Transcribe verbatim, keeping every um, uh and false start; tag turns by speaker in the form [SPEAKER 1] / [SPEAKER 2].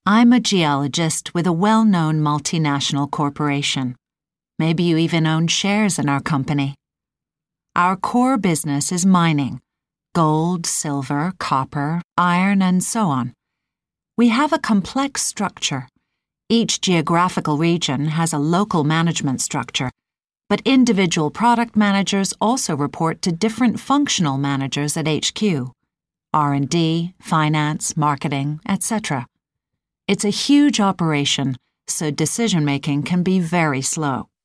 [SPEAKER 1] I'm a geologist with a well-known multinational corporation. Maybe you even own shares in our company. Our core business is mining: gold, silver, copper, iron, and so on. We have a complex structure. Each geographical region has a local management structure, but individual product managers also report to different functional managers at H Q: R and D, finance, marketing, et cetera. It's a huge operation, so decision-making can be very slow.